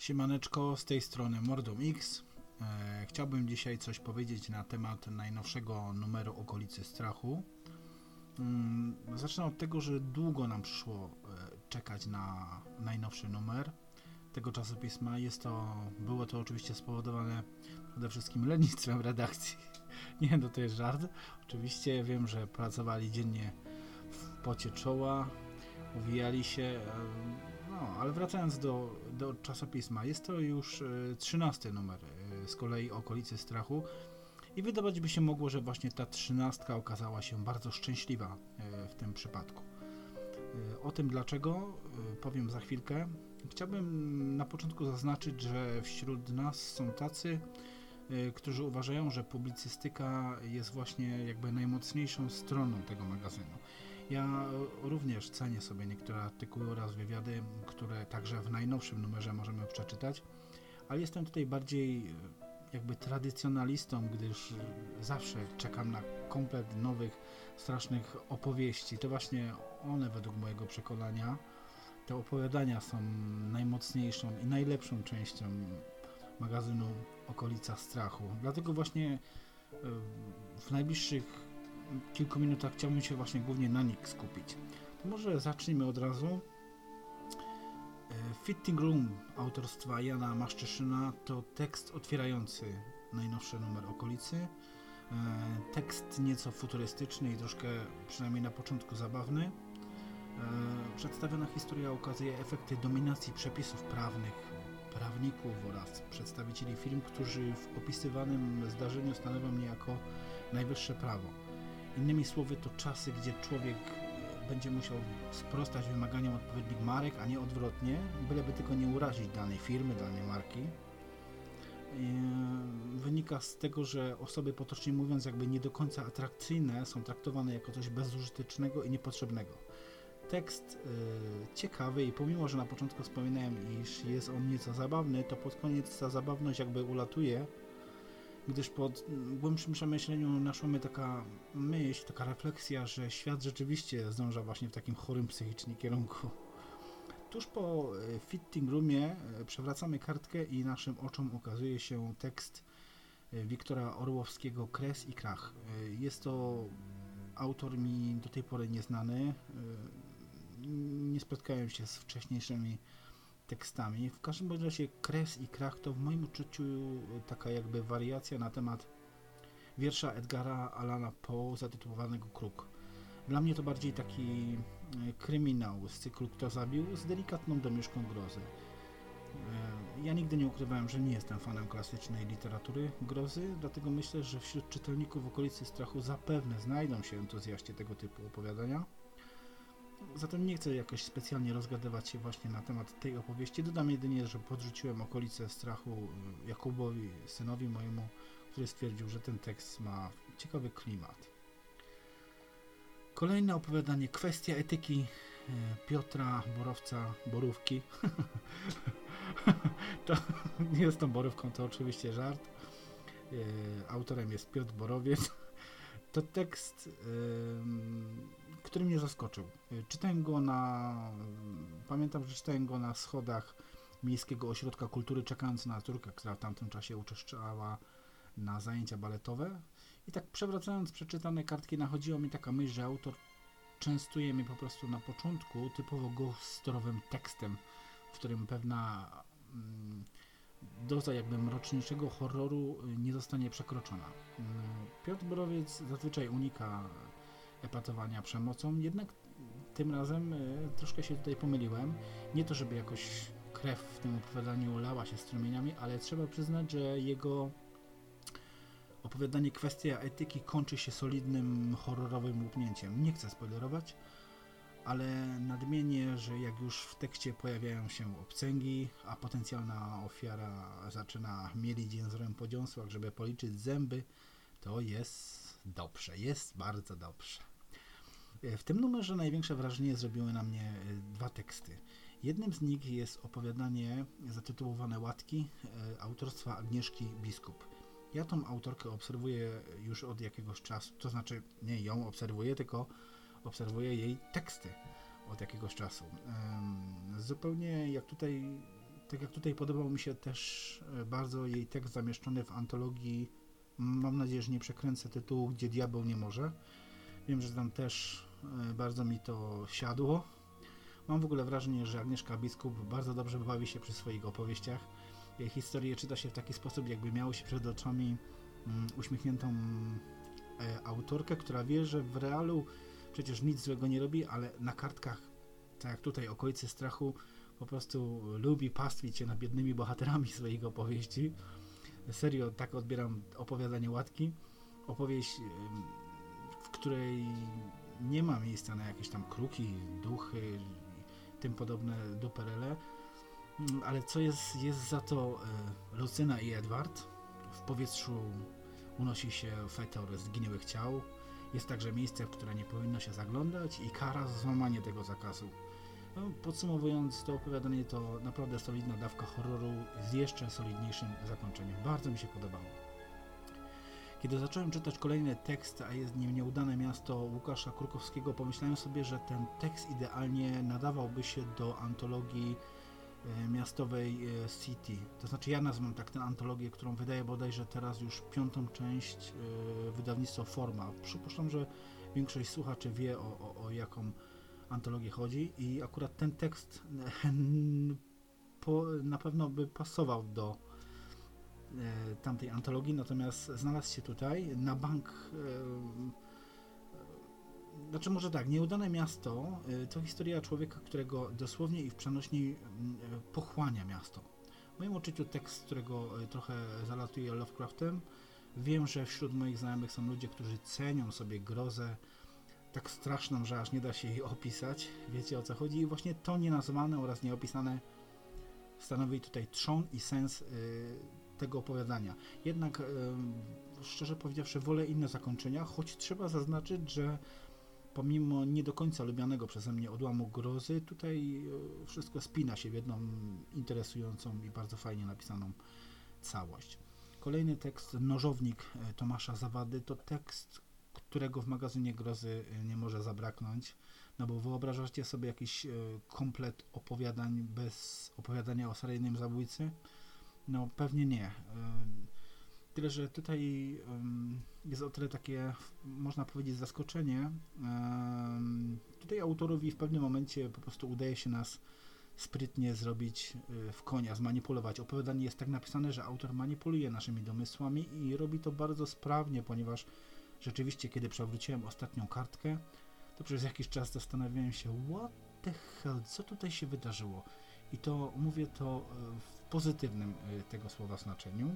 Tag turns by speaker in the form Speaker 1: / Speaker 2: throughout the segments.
Speaker 1: Siemaneczko, z tej strony Mordom X. Chciałbym dzisiaj coś powiedzieć na temat najnowszego numeru Okolicy Strachu. Zacznę od tego, że długo nam przyszło czekać na najnowszy numer tego czasopisma. Było to oczywiście spowodowane przede wszystkim lenistwem redakcji. Nie, no to jest żart. Oczywiście wiem, że pracowali dziennie w pocie czoła, uwijali się. Ale wracając do czasopisma, jest to już 13 numer z kolei Okolicy Strachu i wydawać by się mogło, że właśnie ta 13 okazała się bardzo szczęśliwa w tym przypadku. O tym dlaczego powiem za chwilkę. Chciałbym na początku zaznaczyć, że wśród nas są tacy, którzy uważają, że publicystyka jest właśnie jakby najmocniejszą stroną tego magazynu. Ja również cenię sobie niektóre artykuły oraz wywiady, które także w najnowszym numerze możemy przeczytać, ale jestem tutaj bardziej jakby tradycjonalistą, gdyż zawsze czekam na komplet nowych, strasznych opowieści. To właśnie one według mojego przekonania, te opowiadania są najmocniejszą i najlepszą częścią magazynu Okolica Strachu. Dlatego właśnie w najbliższych kilku minutach chciałbym się właśnie głównie na nich skupić. To może zacznijmy od razu. Fitting Room autorstwa Jana Maszczyszyna to tekst otwierający najnowszy numer Okolicy. Tekst nieco futurystyczny i troszkę, przynajmniej na początku, zabawny. Przedstawiona historia ukazuje efekty dominacji przepisów prawnych, prawników oraz przedstawicieli firm, którzy w opisywanym zdarzeniu stanowią niejako najwyższe prawo. Innymi słowy, to czasy, gdzie człowiek będzie musiał sprostać wymaganiom odpowiednich marek, a nie odwrotnie, byleby tylko nie urazić danej firmy, danej marki. Wynika z tego, że osoby, potocznie mówiąc, jakby nie do końca atrakcyjne, są traktowane jako coś bezużytecznego i niepotrzebnego. Tekst ciekawy i pomimo, że na początku wspominałem, iż jest on nieco zabawny, to pod koniec ta zabawność jakby ulatuje, gdyż po głębszym przemyśleniu naszła mnie taka myśl, taka refleksja, że świat rzeczywiście zdąża właśnie w takim chorym psychicznie kierunku. Tuż po Fitting Roomie przewracamy kartkę i naszym oczom ukazuje się tekst Wiktora Orłowskiego Kres i Krach. Jest to autor mi do tej pory nieznany. Nie spotkałem się z wcześniejszymi tekstami. W każdym razie Kres i Krach to w moim odczuciu taka jakby wariacja na temat wiersza Edgara Allana Poe zatytułowanego Kruk. Dla mnie to bardziej taki kryminał z cyklu Kto zabił z delikatną domieszką grozy. Ja nigdy nie ukrywałem, że nie jestem fanem klasycznej literatury grozy, dlatego myślę, że wśród czytelników Okolicy Strachu zapewne znajdą się entuzjaści tego typu opowiadania. Zatem nie chcę jakoś specjalnie rozgadywać się właśnie na temat tej opowieści. Dodam jedynie, że podrzuciłem Okolice Strachu Jakubowi, synowi mojemu, który stwierdził, że ten tekst ma ciekawy klimat. Kolejne opowiadanie, Kwestia etyki Piotra Borówki. To nie jest tą borówką, to oczywiście żart. Autorem jest Piotr Borowiec. To tekst, który mnie zaskoczył. Pamiętam, że czytałem go na schodach Miejskiego Ośrodka Kultury, czekając na córkę, która w tamtym czasie uczęszczała na zajęcia baletowe. I tak przewracając przeczytane kartki, nachodziła mi taka myśl, że autor częstuje mnie po prostu na początku typowo ghostorowym tekstem, w którym pewna doza jakby mroczniejszego horroru nie zostanie przekroczona. Piotr Borowiec zazwyczaj unika epatowania przemocą, jednak tym razem troszkę się tutaj pomyliłem. Nie to, żeby jakoś krew w tym opowiadaniu lała się strumieniami, ale trzeba przyznać, że jego opowiadanie Kwestia etyki kończy się solidnym horrorowym łupnięciem. Nie chcę spoilerować, ale nadmienię, że jak już w tekście pojawiają się obcęgi, a potencjalna ofiara zaczyna mielić jęzorem po dziąsłach, żeby policzyć zęby, to jest dobrze, jest bardzo dobrze. W tym numerze największe wrażenie zrobiły na mnie dwa teksty. Jednym z nich jest opowiadanie zatytułowane Łatki autorstwa Agnieszki Biskup. Ja tą autorkę obserwuję już od jakiegoś czasu, to znaczy nie ją obserwuję, tylko obserwuję jej teksty od jakiegoś czasu. Zupełnie jak tutaj Tak jak tutaj podobał mi się też bardzo jej tekst zamieszczony w antologii, mam nadzieję, że nie przekręcę tytułu, Gdzie diabeł nie może. Wiem, że tam też bardzo mi to siadło. Mam w ogóle wrażenie, że Agnieszka Biskup bardzo dobrze bawi się przy swoich opowieściach. Jej historie czyta się w taki sposób, jakby miało się przed oczami uśmiechniętą autorkę, która wie, że w realu przecież nic złego nie robi, ale na kartkach, tak jak tutaj, Okolice Strachu, po prostu lubi pastwić się nad biednymi bohaterami swoich opowieści. Serio, tak odbieram opowiadanie Łatki. Opowieść, w której nie ma miejsca na jakieś tam kruki, duchy, tym podobne duperele, ale co jest za to Lucyna i Edward. W powietrzu unosi się fetor zgniłych ciał. Jest także miejsce, w które nie powinno się zaglądać i kara za złamanie tego zakazu. No, podsumowując, to opowiadanie to naprawdę solidna dawka horroru z jeszcze solidniejszym zakończeniem. Bardzo mi się podobało. Kiedy zacząłem czytać kolejny tekst, a jest nim Nieudane miasto Łukasza Krukowskiego, pomyślałem sobie, że ten tekst idealnie nadawałby się do antologii miastowej City. To znaczy ja nazywam tak tę antologię, którą wydaje bodajże teraz już 5. część wydawnictwo Forma. Przypuszczam, że większość słuchaczy wie o jaką antologię chodzi i akurat ten tekst na pewno by pasował do tamtej antologii, natomiast znalazł się tutaj na bank. Znaczy może tak, Nieudane miasto to historia człowieka, którego dosłownie i w przenośni pochłania miasto. W moim odczuciu tekst, którego trochę zalatuje Lovecraftem. Wiem, że wśród moich znajomych są ludzie, którzy cenią sobie grozę tak straszną, że aż nie da się jej opisać. Wiecie, o co chodzi? I właśnie to nienazwane oraz nieopisane stanowi tutaj trzon i sens tego opowiadania. Jednak szczerze powiedziawszy, wolę inne zakończenia, choć trzeba zaznaczyć, że pomimo nie do końca lubianego przeze mnie odłamu grozy, tutaj wszystko spina się w jedną interesującą i bardzo fajnie napisaną całość. Kolejny tekst, Nożownik Tomasza Zawady, to tekst, którego w magazynie grozy nie może zabraknąć, no bo wyobrażacie sobie jakiś komplet opowiadań bez opowiadania o seryjnym zabójcy? No pewnie nie. Tyle, że tutaj jest o tyle takie, można powiedzieć, zaskoczenie. Tutaj autorowi w pewnym momencie po prostu udaje się nas sprytnie zrobić w konia, zmanipulować. Opowiadanie jest tak napisane, że autor manipuluje naszymi domysłami i robi to bardzo sprawnie, ponieważ rzeczywiście, kiedy przewróciłem ostatnią kartkę, to przez jakiś czas zastanawiałem się, what the hell, co tutaj się wydarzyło? I to mówię to w pozytywnym tego słowa znaczeniu.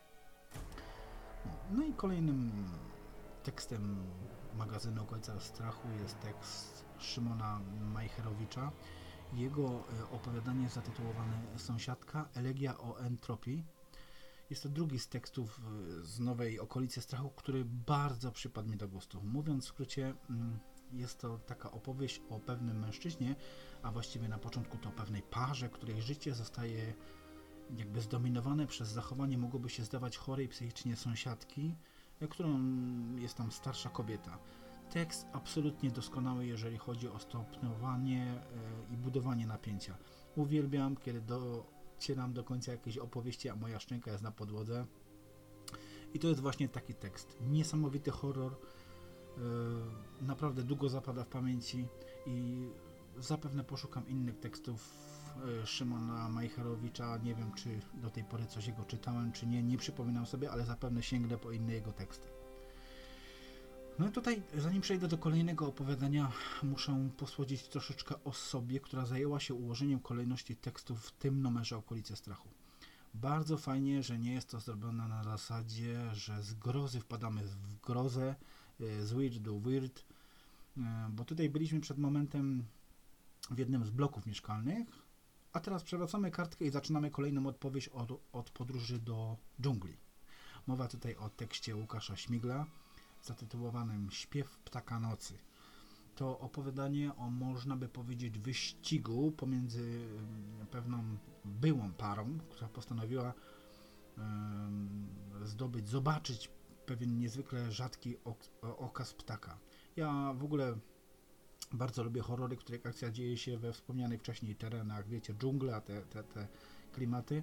Speaker 1: No i kolejnym tekstem magazynu Okolica Strachu jest tekst Szymona Majcherowicza. Jego opowiadanie zatytułowane Sąsiadka, elegia o entropii. Jest to drugi z tekstów z nowej Okolicy Strachu, który bardzo przypadł mi do gustu. Mówiąc w skrócie, jest to taka opowieść o pewnym mężczyźnie, a właściwie na początku to o pewnej parze, której życie zostaje jakby zdominowane przez zachowanie, mogłoby się zdawać chorej psychicznie sąsiadki, którą jest tam starsza kobieta. Tekst absolutnie doskonały, jeżeli chodzi o stopniowanie i budowanie napięcia. Uwielbiam, kiedy docieram do końca jakiejś opowieści, a moja szczęka jest na podłodze. I to jest właśnie taki tekst. Niesamowity horror, naprawdę długo zapada w pamięci i zapewne poszukam innych tekstów Szymona Majcherowicza. Nie wiem, czy do tej pory coś jego czytałem, czy nie. Nie przypominam sobie, ale zapewne sięgnę po inne jego teksty. No i tutaj, zanim przejdę do kolejnego opowiadania, muszę posłodzić troszeczkę o sobie, która zajęła się ułożeniem kolejności tekstów w tym numerze Okolice Strachu. Bardzo fajnie, że nie jest to zrobione na zasadzie, że z grozy wpadamy w grozę, z weird do weird, bo tutaj byliśmy przed momentem w jednym z bloków mieszkalnych, a teraz przewracamy kartkę i zaczynamy kolejną odpowiedź od podróży do dżungli. Mowa tutaj o tekście Łukasza Śmigla zatytułowanym Śpiew ptaka nocy. To opowiadanie o, można by powiedzieć, wyścigu pomiędzy pewną byłą parą, która postanowiła zobaczyć pewien niezwykle rzadki okaz ptaka. Ja w ogóle bardzo lubię horrory, których akcja dzieje się we wspomnianych wcześniej terenach, wiecie, dżungla, te klimaty.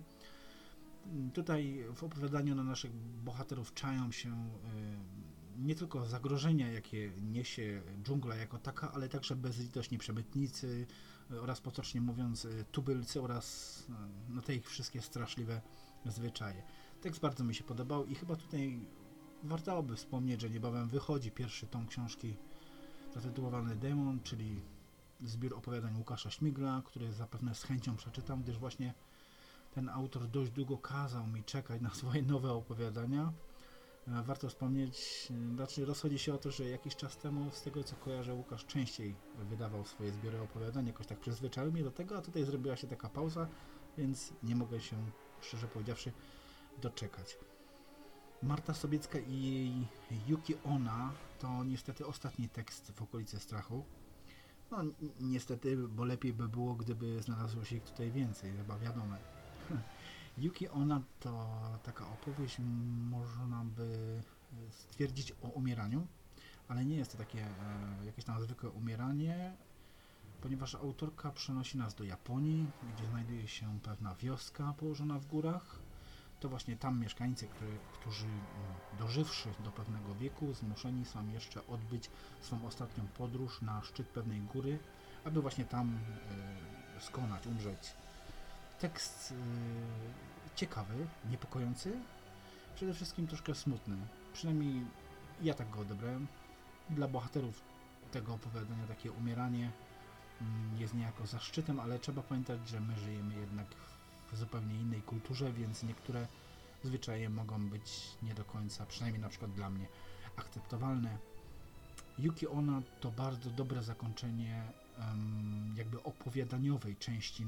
Speaker 1: Tutaj w opowiadaniu na naszych bohaterów czają się nie tylko zagrożenia, jakie niesie dżungla jako taka, ale także bezlitośni przemytnicy oraz potocznie mówiąc tubylcy oraz no, te ich wszystkie straszliwe zwyczaje. Tekst bardzo mi się podobał i chyba tutaj warto by wspomnieć, że niebawem wychodzi pierwszy tom książki zatytułowany Demon, czyli zbiór opowiadań Łukasza Śmigla, który zapewne z chęcią przeczytam, gdyż właśnie ten autor dość długo kazał mi czekać na swoje nowe opowiadania. Warto wspomnieć, znaczy rozchodzi się o to, że jakiś czas temu, z tego co kojarzę, Łukasz częściej wydawał swoje zbiory opowiadań, jakoś tak przyzwyczaił mnie do tego, a tutaj zrobiła się taka pauza, więc nie mogę się, szczerze powiedziawszy, doczekać. Marta Sobiecka i jej Yuki Onna to niestety ostatni tekst w okolicy strachu. No niestety, bo lepiej by było, gdyby znalazło się ich tutaj więcej, chyba wiadomo. Yuki Onna to taka opowieść, można by stwierdzić, o umieraniu, ale nie jest to takie jakieś tam zwykłe umieranie, ponieważ autorka przenosi nas do Japonii, gdzie znajduje się pewna wioska położona w górach. To właśnie tam mieszkańcy, którzy dożywszy do pewnego wieku, zmuszeni są jeszcze odbyć swą ostatnią podróż na szczyt pewnej góry, aby właśnie tam skonać, umrzeć. Tekst ciekawy, niepokojący, przede wszystkim troszkę smutny. Przynajmniej ja tak go odebrałem. Dla bohaterów tego opowiadania takie umieranie jest niejako zaszczytem, ale trzeba pamiętać, że my żyjemy jednak w zupełnie innej kulturze, więc niektóre zwyczaje mogą być nie do końca, przynajmniej na przykład dla mnie, akceptowalne. Yuki Onna to bardzo dobre zakończenie jakby opowiadaniowej części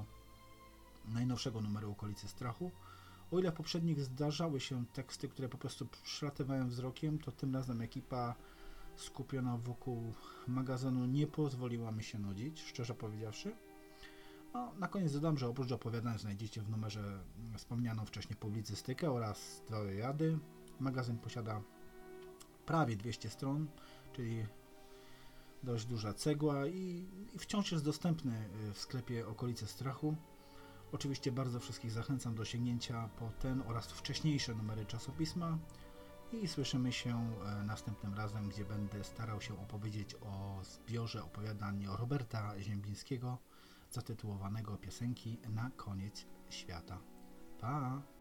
Speaker 1: najnowszego numeru Okolicy Strachu. O ile w poprzednich zdarzały się teksty, które po prostu przelatywałem wzrokiem, to tym razem ekipa skupiona wokół magazynu nie pozwoliła mi się nudzić, szczerze powiedziawszy. No, na koniec dodam, że oprócz opowiadań znajdziecie w numerze wspomnianą wcześniej publicystykę oraz 2 wywiady. Magazyn posiada prawie 200 stron, czyli dość duża cegła i wciąż jest dostępny w sklepie Okolice Strachu. Oczywiście bardzo wszystkich zachęcam do sięgnięcia po ten oraz wcześniejsze numery czasopisma i słyszymy się następnym razem, gdzie będę starał się opowiedzieć o zbiorze opowiadań Roberta Ziembińskiego zatytułowanego Piosenki na koniec świata. Pa!